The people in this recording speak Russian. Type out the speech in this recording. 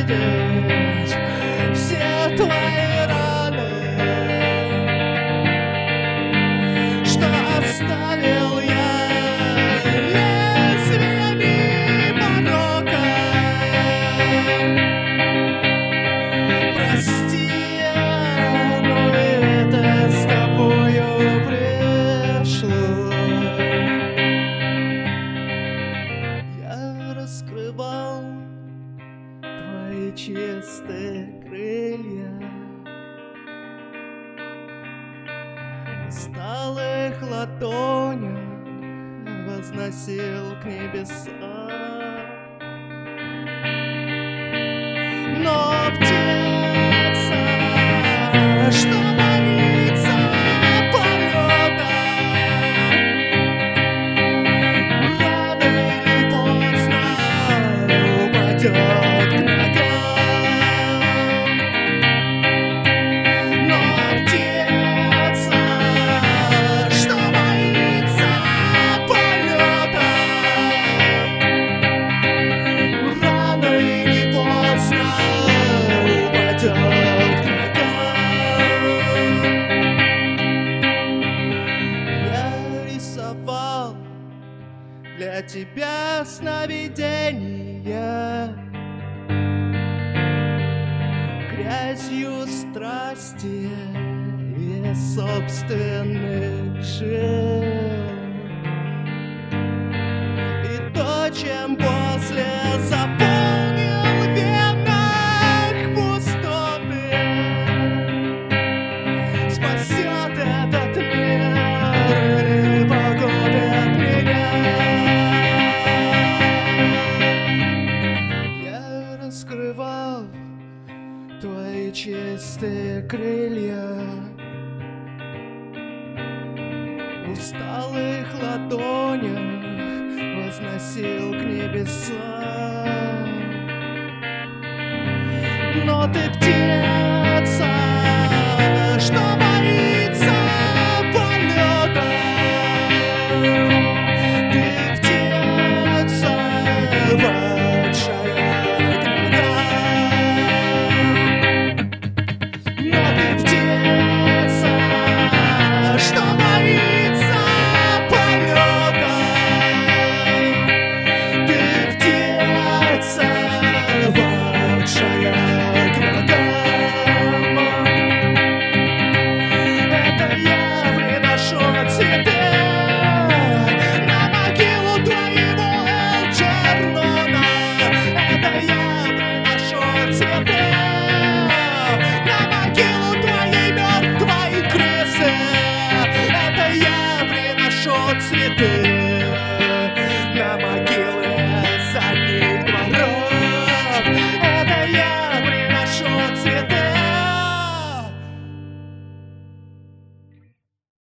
простыть все твои раны, что оставил я лезвиями порока. Прости, но это с тобою пришло. Я раскрывал твои чистые крылья, усталых ладонях возносил к небесам. Но птица, что боится полета, рано или поздно упадет к ногам. Но птица, что боится полета, рано или поздно упадет к ногам. Я рисовал для тебя сновидения грязью страсти и собственных жил. И то, чем после заполнил в венах пустоты, спасет этот мир или погубит меня. Я раскрывал твои чистые крылья, в усталых ладонях возносил к небесам. Но ты птица, что боится полета, ты птица большая к ногам. Но ты птица, что боится полета, ты птица большая к ногам. Это я приношу цветы на могилу твоего Элджернона. Это я приношу цветы на могилу твоей мертвой крысы. Это я приношу цветы